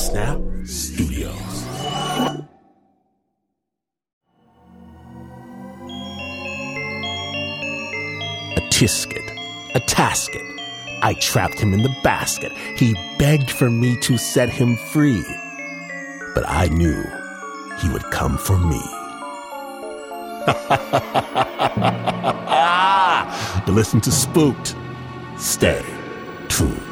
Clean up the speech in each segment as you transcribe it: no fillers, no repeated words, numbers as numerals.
Snap Studios. A tisket, a tasket. I trapped him in the basket. He begged for me to set him free. But I knew he would come for me. To listen to Spooked, stay tuned.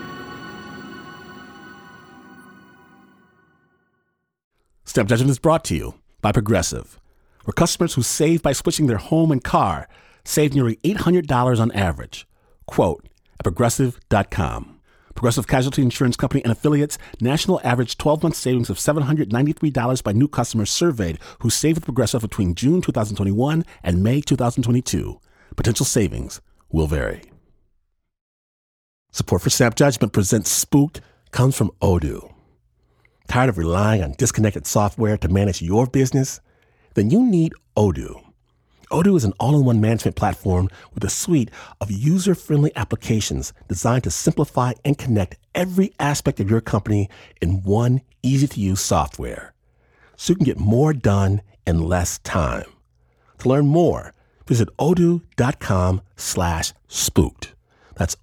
Snap Judgment is brought to you by Progressive, where customers who save by switching their home and car save nearly $800 on average. Quote at Progressive.com. Progressive Casualty Insurance Company and affiliates, national average 12-month savings of $793 by new customers surveyed who saved with Progressive between June 2021 and May 2022. Potential savings will vary. Support for Snap Judgment presents Spooked comes from Odoo. Tired of relying on disconnected software to manage your business? Then you need Odoo. Odoo is an all-in-one management platform with a suite of user-friendly applications designed to simplify and connect every aspect of your company in one easy-to-use software, so you can get more done in less time. To learn more, visit odoo.com/spooked. That's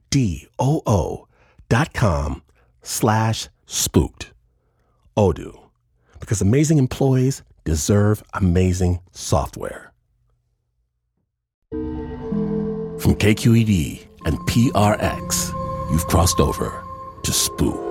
odoo.com/spooked. Odoo, because amazing employees deserve amazing software. From KQED and PRX, you've crossed over to Spooked.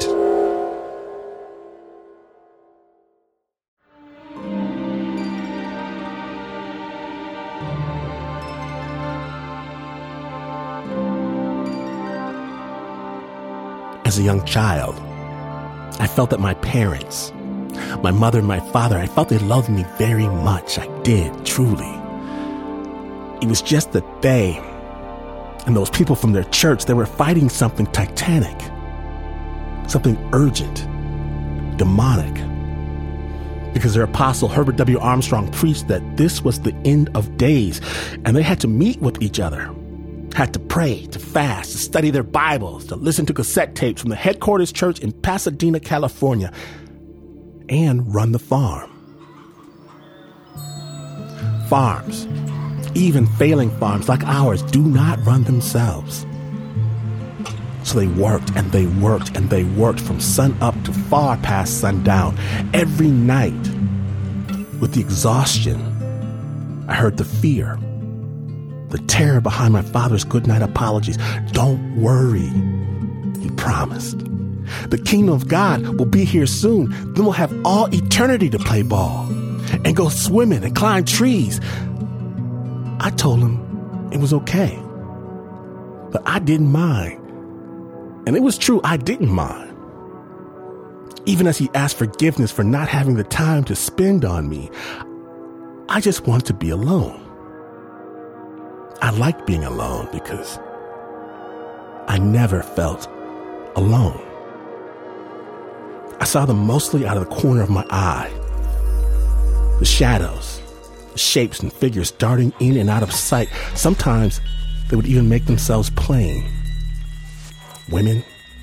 As a young child, I felt that my parents, my mother and my father, I felt they loved me very much. I did, truly. It was just that they and those people from their church, they were fighting something titanic, something urgent, demonic. Because their apostle, Herbert W. Armstrong, preached that this was the end of days, and they had to meet with each other, had to pray, to fast, to study their Bibles, to listen to cassette tapes from the headquarters church in Pasadena, California, and run the farm. Farms, even failing farms like ours, do not run themselves. So they worked and they worked and they worked from sun up to far past sundown. Every night, with the exhaustion, I heard the fear, the terror behind my father's goodnight apologies. Don't worry, he promised. The kingdom of God will be here soon. Then we'll have all eternity to play ball and go swimming and climb trees. I told him it was okay, but I didn't mind. And it was true, I didn't mind. Even as he asked forgiveness for not having the time to spend on me, I just wanted to be alone. I liked being alone because I never felt alone. I saw them mostly out of the corner of my eye. The shadows, the shapes and figures darting in and out of sight. Sometimes they would even make themselves plain. Women,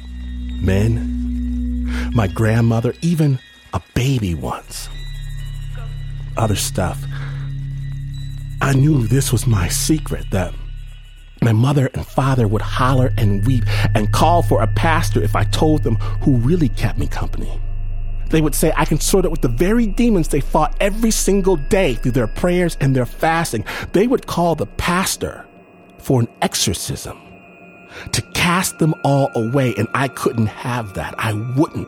men, my grandmother, even a baby once. Other stuff. I knew this was my secret, that my mother and father would holler and weep and call for a pastor if I told them who really kept me company. They would say I can sort it with the very demons they fought every single day through their prayers and their fasting. They would call the pastor for an exorcism, to cast them all away, and I couldn't have that. I wouldn't.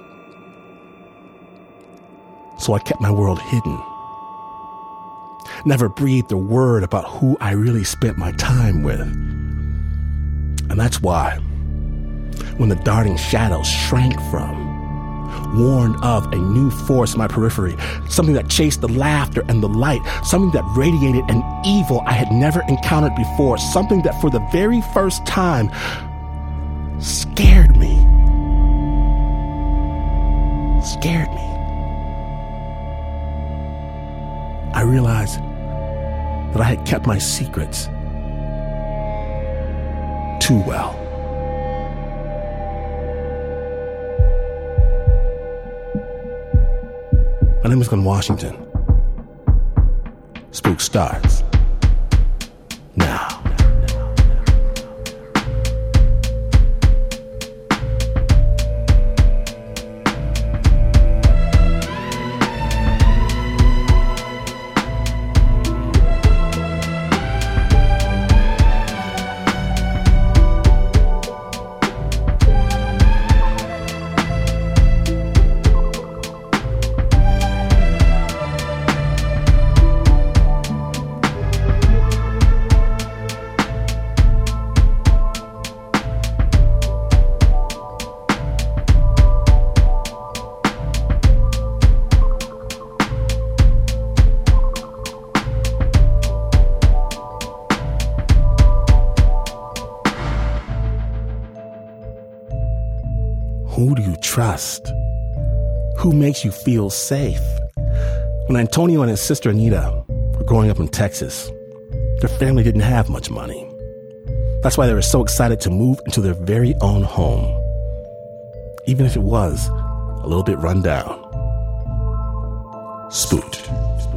So I kept my world hidden. Never breathed a word about who I really spent my time with. And that's why, when the darting shadows shrank from, warned of a new force in my periphery, something that chased the laughter and the light, something that radiated an evil I had never encountered before, something that for the very first time scared me. Scared me. I realized that I had kept my secrets too well. My name is Glenn Washington. Spook starts now. Who do you trust? Who makes you feel safe? When Antonio and his sister Anita were growing up in Texas, their family didn't have much money. That's why they were so excited to move into their very own home, even if it was a little bit run down. Spooked.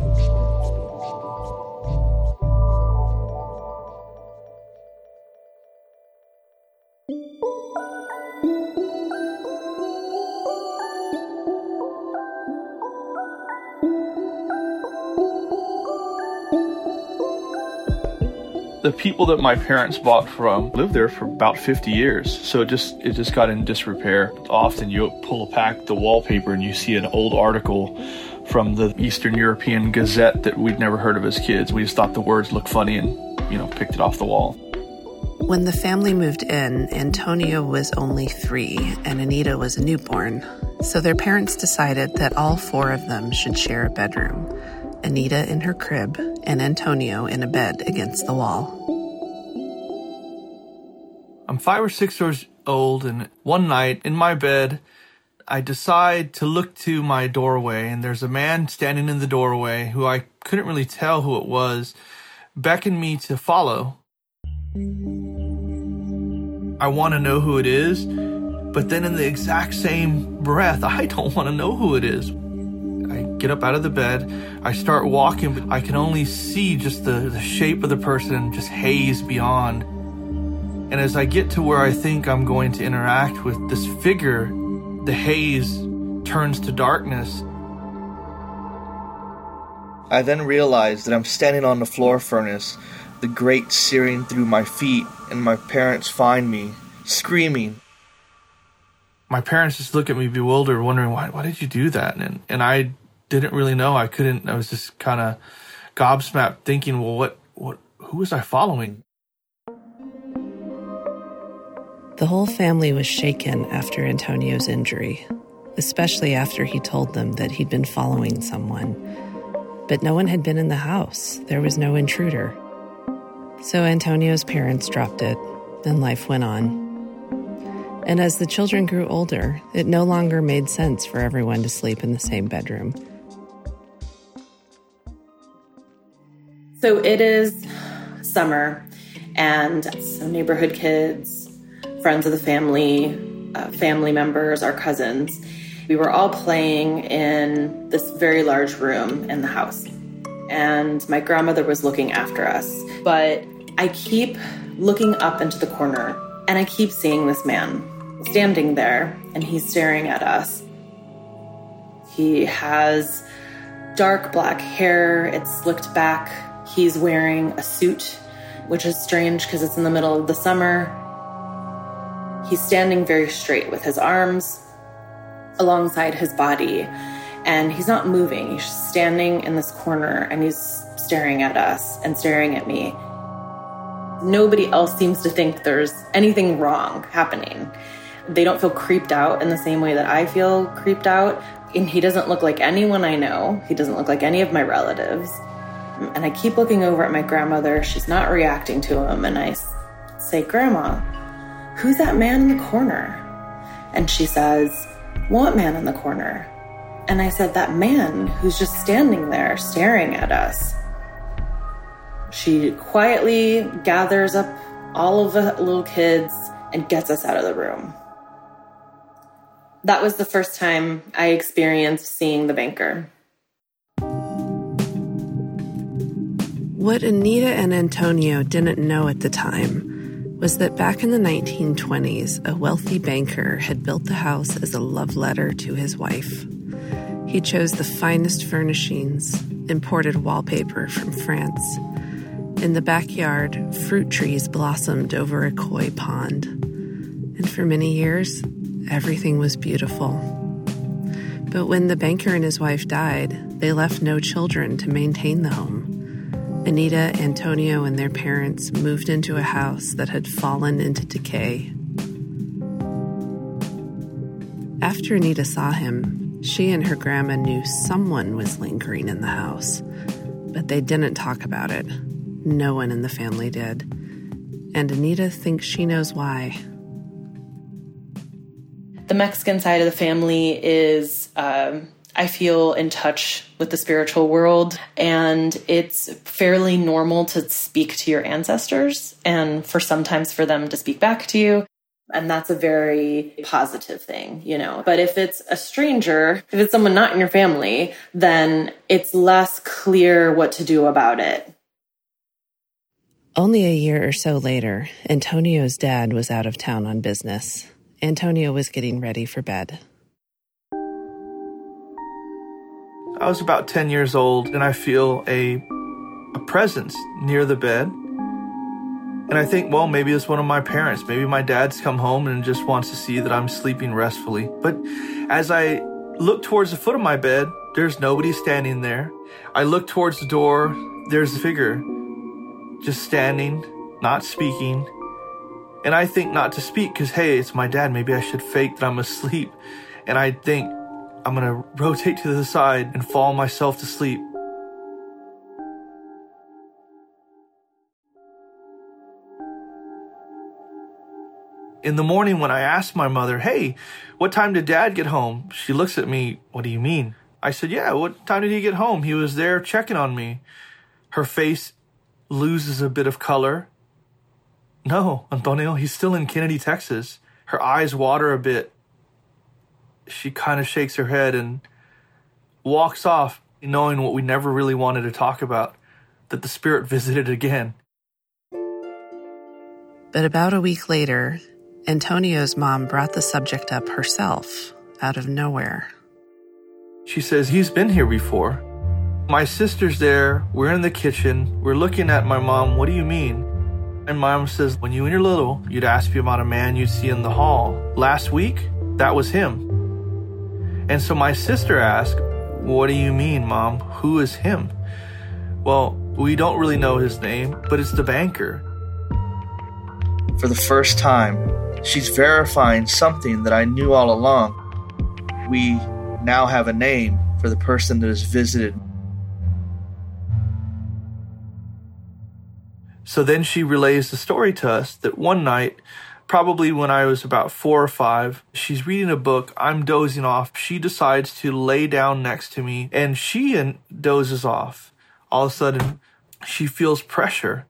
The people that my parents bought from lived there for about 50 years. So it just got in disrepair. Often you pull back the wallpaper and you see an old article from the Eastern European Gazette that we'd never heard of as kids. We just thought the words looked funny and, picked it off the wall. When the family moved in, Antonio was only 3 and Anita was a newborn. So their parents decided that all 4 of them should share a bedroom. Anita in her crib and Antonio in a bed against the wall. I'm 5 or 6 years old, and one night in my bed, I decide to look to my doorway, and there's a man standing in the doorway who I couldn't really tell who it was, beckon me to follow. I want to know who it is, but then in the exact same breath, I don't want to know who it is. I get up out of the bed, I start walking, but I can only see just the shape of the person, just haze beyond. And as I get to where I think I'm going to interact with this figure, the haze turns to darkness. I then realize that I'm standing on the floor furnace, the grate searing through my feet, and my parents find me, screaming. My parents just look at me bewildered, wondering, why did you do that? And I didn't really know. I was just kind of gobsmacked thinking, well, who was I following? The whole family was shaken after Antonio's injury, especially after he told them that he'd been following someone. But no one had been in the house. There was no intruder. So Antonio's parents dropped it, and life went on. And as the children grew older, it no longer made sense for everyone to sleep in the same bedroom. So it is summer, and some neighborhood kids, friends of the family, family members, our cousins, we were all playing in this very large room in the house. And my grandmother was looking after us. But I keep looking up into the corner, and I keep seeing this man standing there, and he's staring at us. He has dark black hair. It's slicked back. He's wearing a suit, which is strange because it's in the middle of the summer. He's standing very straight with his arms alongside his body, and he's not moving. He's just standing in this corner, and he's staring at us and staring at me. Nobody else seems to think there's anything wrong happening. They don't feel creeped out in the same way that I feel creeped out. And he doesn't look like anyone I know. He doesn't look like any of my relatives. And I keep looking over at my grandmother. She's not reacting to him. And I say, Grandma, who's that man in the corner? And she says, what man in the corner? And I said, that man who's just standing there staring at us. She quietly gathers up all of the little kids and gets us out of the room. That was the first time I experienced seeing the banker. What Anita and Antonio didn't know at the time was that back in the 1920s, a wealthy banker had built the house as a love letter to his wife. He chose the finest furnishings, imported wallpaper from France. In the backyard, fruit trees blossomed over a koi pond. And for many years, everything was beautiful. But when the banker and his wife died, they left no children to maintain the home. Anita, Antonio, and their parents moved into a house that had fallen into decay. After Anita saw him, she and her grandma knew someone was lingering in the house, but they didn't talk about it. No one in the family did. And Anita thinks she knows why. The Mexican side of the family is, I feel, in touch with the spiritual world, and it's fairly normal to speak to your ancestors and sometimes for them to speak back to you. And that's a very positive thing, you know. But if it's a stranger, if it's someone not in your family, then it's less clear what to do about it. Only a year or so later, Antonio's dad was out of town on business. Antonio was getting ready for bed. I was about 10 years old, and I feel a presence near the bed. And I think, well, maybe it's one of my parents. Maybe my dad's come home and just wants to see that I'm sleeping restfully. But as I look towards the foot of my bed, there's nobody standing there. I look towards the door, there's a figure just standing, not speaking. And I think not to speak because, hey, it's my dad. Maybe I should fake that I'm asleep. And I think I'm going to rotate to the side and fall myself to sleep. In the morning when I asked my mother, hey, what time did Dad get home? She looks at me, what do you mean? I said, yeah, what time did he get home? He was there checking on me. Her face loses a bit of color. No, Antonio, he's still in Kennedy, Texas. Her eyes water a bit. She kind of shakes her head and walks off, knowing what we never really wanted to talk about, that the spirit visited again. But about a week later, Antonio's mom brought the subject up herself, out of nowhere. She says, he's been here before. My sister's there, we're in the kitchen, we're looking at my mom, what do you mean? And Mom says, when you were little, you'd ask me about a man you'd see in the hall. Last week, that was him. And so my sister asked, what do you mean, Mom? Who is him? Well, we don't really know his name, but it's the banker. For the first time, she's verifying something that I knew all along. We now have a name for the person that has visited. So then she relays the story to us that one night, probably when I was about 4 or 5, she's reading a book, I'm dozing off. She decides to lay down next to me, and she dozes off. All of a sudden, she feels pressure.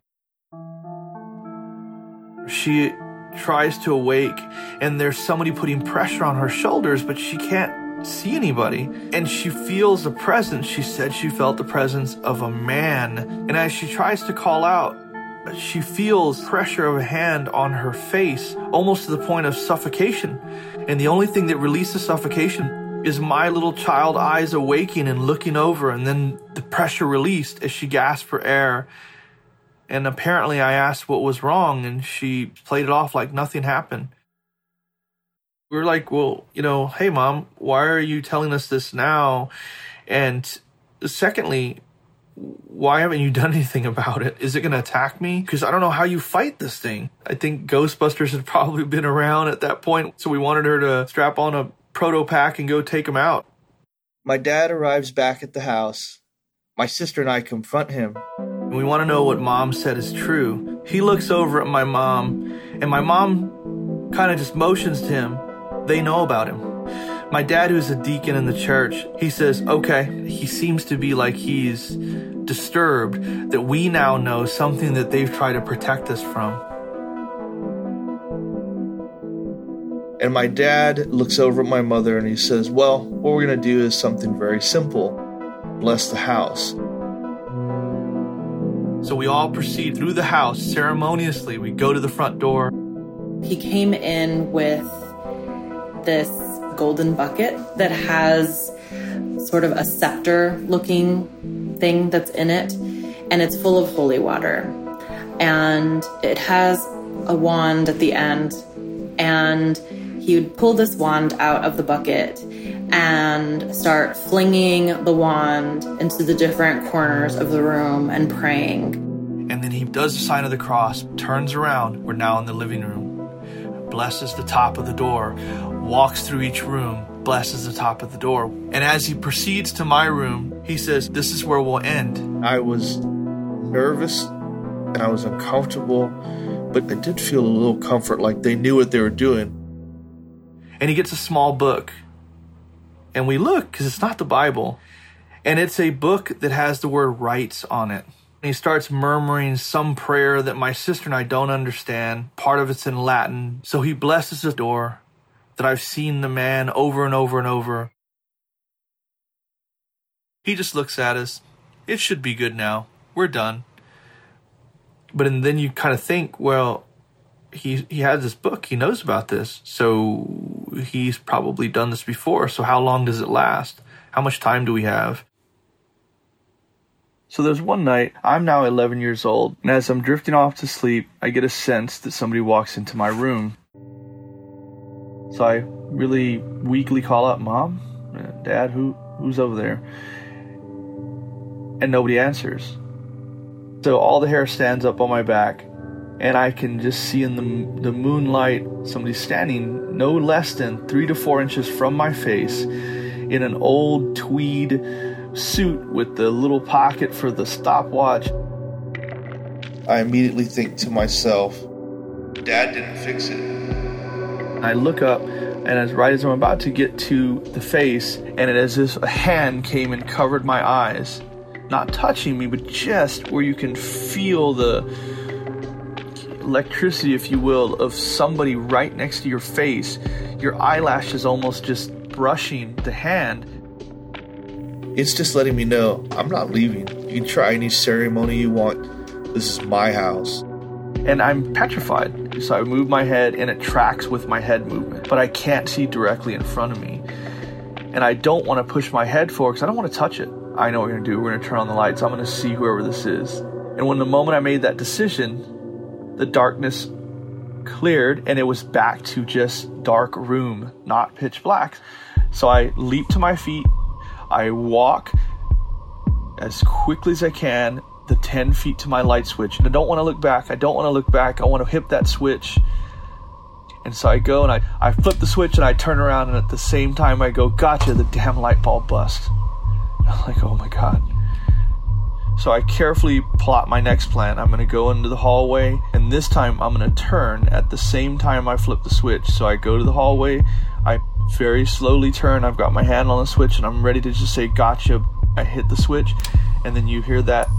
She tries to awake, and there's somebody putting pressure on her shoulders, but she can't see anybody. And she feels a presence. She said she felt the presence of a man. And as she tries to call out, she feels pressure of a hand on her face, almost to the point of suffocation. And the only thing that releases suffocation is my little child eyes awaking and looking over, and then the pressure released as she gasped for air. And apparently I asked what was wrong, and she played it off like nothing happened. We were like, well, hey, Mom, why are you telling us this now? And secondly, why haven't you done anything about it? Is it going to attack me? Because I don't know how you fight this thing. I think Ghostbusters had probably been around at that point, so we wanted her to strap on a proto-pack and go take him out. My dad arrives back at the house. My sister and I confront him. We want to know what Mom said is true. He looks over at my mom, and my mom kind of just motions to him. They know about him. My dad, who's a deacon in the church, he says, okay, he seems to be like he's disturbed, that we now know something that they've tried to protect us from. And my dad looks over at my mother and he says, well, what we're going to do is something very simple. Bless the house. So we all proceed through the house ceremoniously. We go to the front door. He came in with this golden bucket that has sort of a scepter-looking thing that's in it, and it's full of holy water. And it has a wand at the end, and he would pull this wand out of the bucket and start flinging the wand into the different corners of the room and praying. And then he does the sign of the cross, turns around, we're now in the living room, blesses the top of the door, walks through each room, blesses the top of the door. And as he proceeds to my room, he says, this is where we'll end. I was nervous and I was uncomfortable, but I did feel a little comfort, like they knew what they were doing. And he gets a small book. And we look, because it's not the Bible. And it's a book that has the word rights on it. And he starts murmuring some prayer that my sister and I don't understand. Part of it's in Latin. So he blesses the door that I've seen the man over and over and over. He just looks at us. It should be good now. We're done. But then you kind of think, well, he has this book. He knows about this. So he's probably done this before. So how long does it last? How much time do we have? So there's one night, I'm now 11 years old, and as I'm drifting off to sleep, I get a sense that somebody walks into my room. So I really weakly call out, Mom, Dad, who's over there? And nobody answers. So all the hair stands up on my back, and I can just see in the moonlight somebody standing no less than 3 to 4 inches from my face in an old tweed suit with the little pocket for the stopwatch. I immediately think to myself, Dad didn't fix it. I look up, and as I'm about to get to the face, and it is as if a hand came and covered my eyes. Not touching me, but just where you can feel the electricity, if you will, of somebody right next to your face. Your eyelashes almost just brushing the hand. It's just letting me know I'm not leaving. You can try any ceremony you want. This is my house. And I'm petrified. So I move my head, and it tracks with my head movement. But I can't see directly in front of me. And I don't want to push my head forward because I don't want to touch it. I know what we're going to do. We're going to turn on the lights. I'm going to see whoever this is. And when the moment I made that decision, the darkness cleared, and it was back to just dark room, not pitch black. So I leap to my feet. I walk as quickly as I can, the 10 feet to my light switch. And I don't want to look back. I want to hit that switch. And so I go and I flip the switch and I turn around, and at the same time I go, gotcha, the damn light bulb bust. I'm like, oh my God. So I carefully plot my next plan. I'm going to go into the hallway, and this time I'm going to turn at the same time I flip the switch. So I go to the hallway, I very slowly turn, I've got my hand on the switch, and I'm ready to just say, gotcha. I hit the switch, and then you hear that.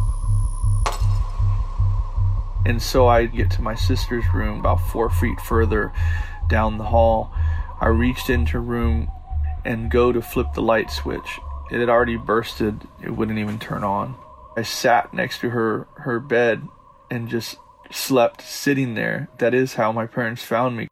And so I get to my sister's room about 4 feet further down the hall. I reached into her room and go to flip the light switch. It had already bursted. It wouldn't even turn on. I sat next to her bed and just slept sitting there. That is how my parents found me.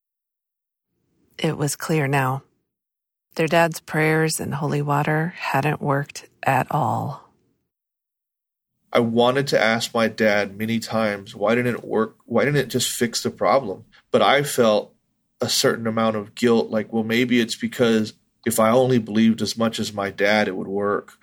It was clear now. Their dad's prayers and holy water hadn't worked at all. I wanted to ask my dad many times, why didn't it work? Why didn't it just fix the problem? But I felt a certain amount of guilt, like, well, maybe it's because if I only believed as much as my dad, it would work.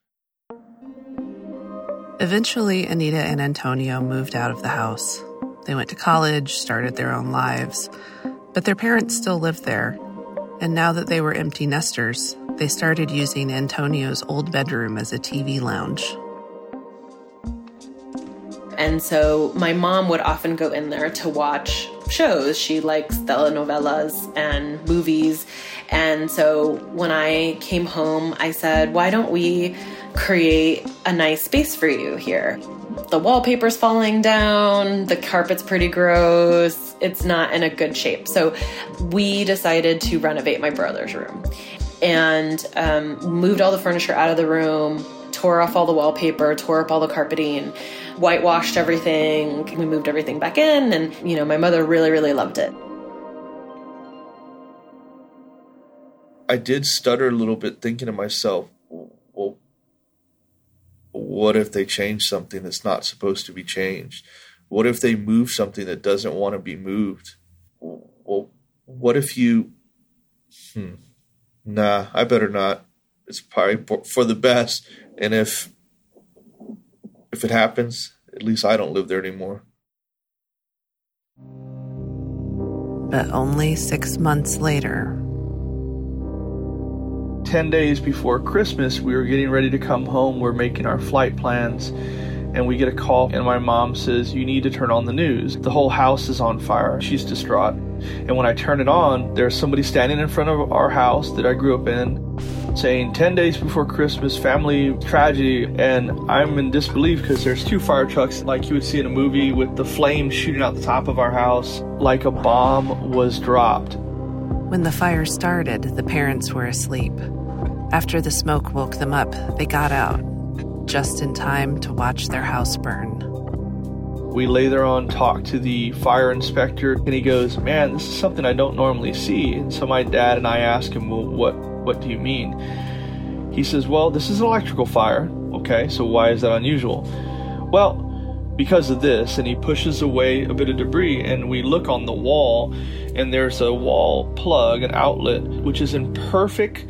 Eventually, Anita and Antonio moved out of the house. They went to college, started their own lives, but their parents still lived there. And now that they were empty nesters, they started using Antonio's old bedroom as a TV lounge. And so my mom would often go in there to watch shows. She likes telenovelas and movies. And so when I came home, I said, why don't we create a nice space for you here? The wallpaper's falling down, the carpet's pretty gross, it's not in a good shape. So we decided to renovate my brother's room and moved all the furniture out of the room, tore off all the wallpaper, tore up all the carpeting, whitewashed everything. We moved everything back in, and, my mother really, really loved it. I did stutter a little bit thinking to myself, well, what if they change something that's not supposed to be changed? What if they move something that doesn't want to be moved? Well, what if you... Nah, I better not. It's probably for the best. And if it happens, at least I don't live there anymore. But only 6 months later... 10 days before Christmas, we were getting ready to come home. We're making our flight plans, and we get a call, and my mom says, "You need to turn on the news. The whole house is on fire." She's distraught. And when I turn it on, there's somebody standing in front of our house that I grew up in saying, 10 days before Christmas, family tragedy. And I'm in disbelief because there's 2 fire trucks like you would see in a movie with the flames shooting out the top of our house like a bomb was dropped. When the fire started, the parents were asleep. After the smoke woke them up, they got out, just in time to watch their house burn. We later on talked to the fire inspector, and he goes, "Man, this is something I don't normally see." And so my dad and I asked him, "Well, what do you mean?" He says, "Well, this is an electrical fire." "Okay, so why is that unusual?" "Well, because of this." And he pushes away a bit of debris, and we look on the wall, and there's a wall plug, an outlet, which is in perfect,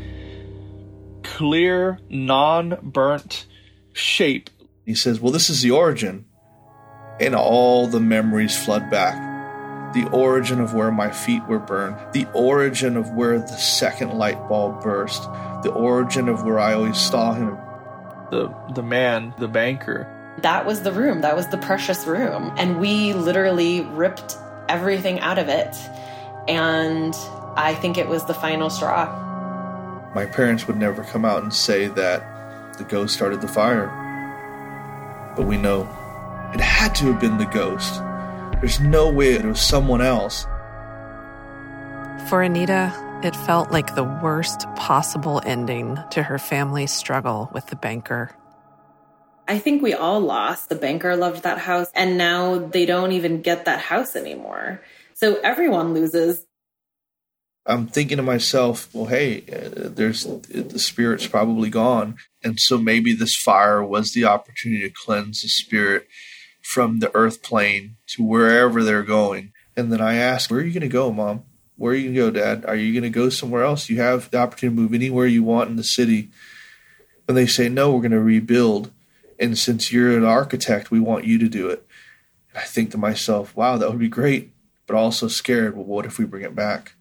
clear, non-burnt shape. He says, "Well, this is the origin." And all the memories flood back. The origin of where my feet were burned. The origin of where the second light bulb burst. The origin of where I always saw him. The man, the banker. That was the room. That was the precious room. And we literally ripped everything out of it. And I think it was the final straw. My parents would never come out and say that the ghost started the fire. But we know it had to have been the ghost. There's no way it was someone else. For Anita, it felt like the worst possible ending to her family's struggle with the banker. I think we all lost. The banker loved that house, and now they don't even get that house anymore. So everyone loses. I'm thinking to myself, well, hey, the spirit's probably gone. And so maybe this fire was the opportunity to cleanse the spirit from the earth plane to wherever they're going. And then I asked, "Where are you going to go, Mom? Where are you going to go, Dad? Are you going to go somewhere else? You have the opportunity to move anywhere you want in the city." And they say, "No, we're going to rebuild. And since you're an architect, we want you to do it." And I think to myself, wow, that would be great, but also scared. Well, what if we bring it back?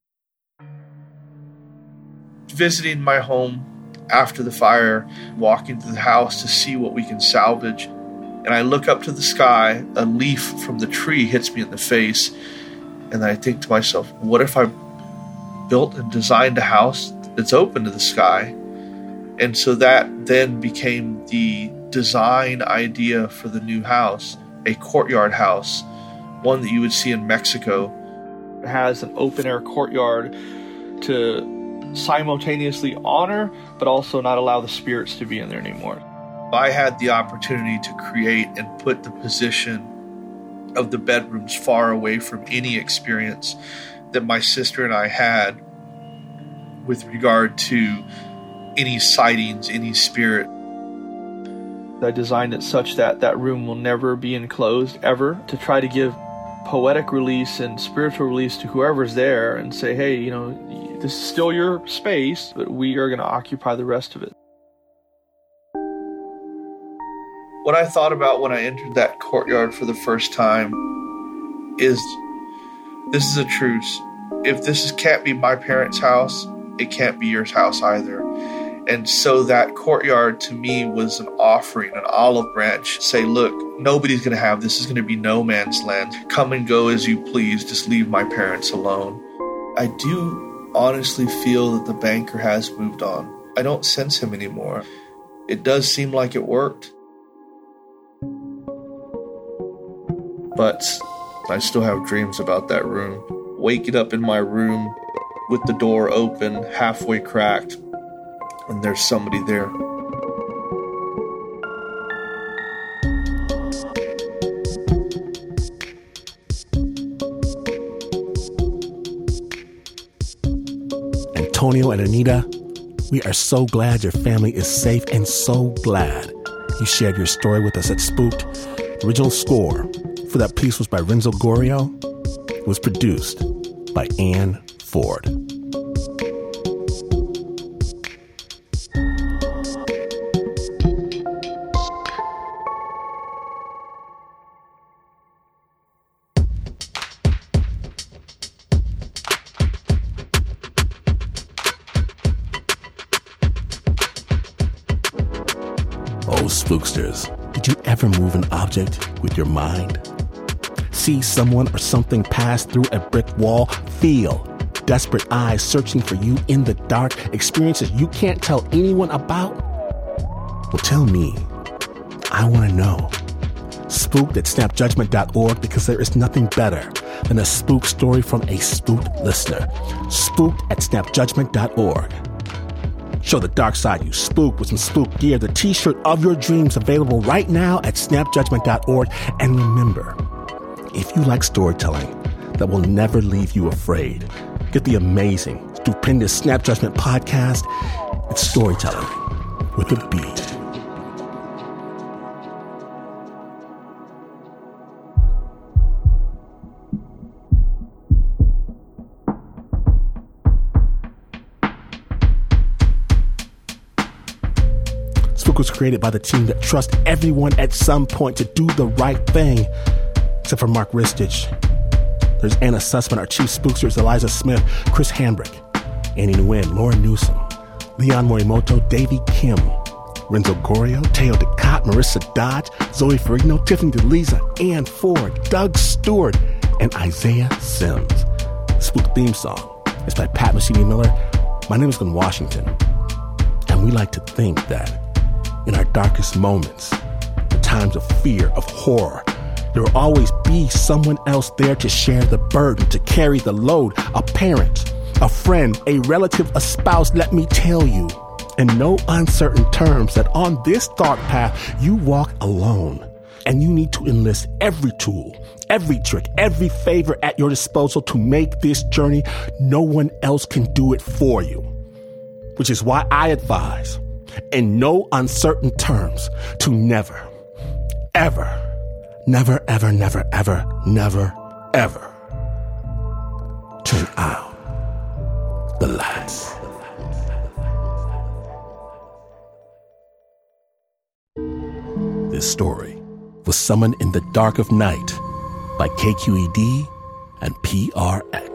Visiting my home after the fire, walking through the house to see what we can salvage. And I look up to the sky, a leaf from the tree hits me in the face. And I think to myself, what if I built and designed a house that's open to the sky? And so that then became the design idea for the new house, a courtyard house, one that you would see in Mexico. It has an open-air courtyard to simultaneously honor, but also not allow the spirits to be in there anymore. I had the opportunity to create and put the position of the bedrooms far away from any experience that my sister and I had with regard to any sightings, any spirit. I designed it such that that room will never be enclosed, ever, to try to give poetic release and spiritual release to whoever's there and say, hey, this is still your space, but we are going to occupy the rest of it. What I thought about when I entered that courtyard for the first time is, this is a truce. If this can't be my parents' house, it can't be your house either. And so that courtyard to me was an offering, an olive branch. Say, look, nobody's going to have this. This is going to be no man's land. Come and go as you please. Just leave my parents alone. I do honestly feel that the banker has moved on. I don't sense him anymore. It does seem like it worked. But I still have dreams about that room. Waking up in my room with the door open, halfway cracked, and there's somebody there. Antonio and Anita, we are so glad your family is safe and so glad you shared your story with us at Spooked. The original score for that piece was by Renzo Gorrio. It was produced by Ann Ford. Oh, spooksters, did you ever move an object with your mind? See someone or something pass through a brick wall? Feel desperate eyes searching for you in the dark? Experiences you can't tell anyone about? Well, tell me. I want to know. Spooked at snapjudgment.org, because there is nothing better than a spook story from a spooked listener. Spooked at snapjudgment.org. Show the dark side you spook with some spook gear. The t-shirt of your dreams available right now at snapjudgment.org. And remember, if you like storytelling that will never leave you afraid, get the amazing, stupendous Snap Judgment podcast. It's storytelling with a beat. Spook was created by the team that trusts everyone at some point to do the right thing, except for Mark Ristich. There's Anna Sussman, our chief spooksters, Eliza Smith, Chris Hambrick, Annie Nguyen, Lauren Newsom, Leon Morimoto, Davey Kim, Renzo Gorrio, Teo DeCott, Marissa Dodge, Zoe Ferrigno, Tiffany DeLisa, Ann Ford, Doug Stewart, and Isaiah Sims. The Spook theme song is by Pat Mesiti-Miller. My name is Glenn Washington, and we like to think that in our darkest moments, the times of fear, of horror, there will always be someone else there to share the burden, to carry the load. A parent, a friend, a relative, a spouse. Let me tell you, in no uncertain terms, that on this dark path, you walk alone. And you need to enlist every tool, every trick, every favor at your disposal to make this journey. No one else can do it for you. Which is why I advise, in no uncertain terms, to never, ever, never, ever, never, ever, never, ever turn out the lights. This story was Summoned in the Dark of Night by KQED and PRX.